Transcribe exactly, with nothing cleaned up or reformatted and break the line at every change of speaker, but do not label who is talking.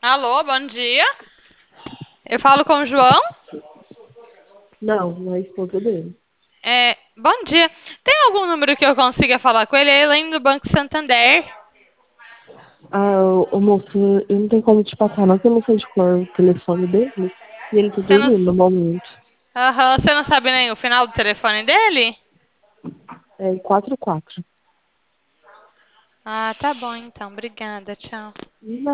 Alô, bom dia. Eu falo com o João.
Não, não é a esposa dele.
É, bom dia. Tem algum número que eu consiga falar com ele? Ele é do Banco Santander.
Ah, o, o moço, eu não tenho como te passar, não, porque eu não sei de qual é o telefone dele. E ele tá
Você não,
dormindo no momento.
Aham, você não sabe nem o final do telefone dele?
É quatro quatro.
Ah, tá bom então. Obrigada. Tchau.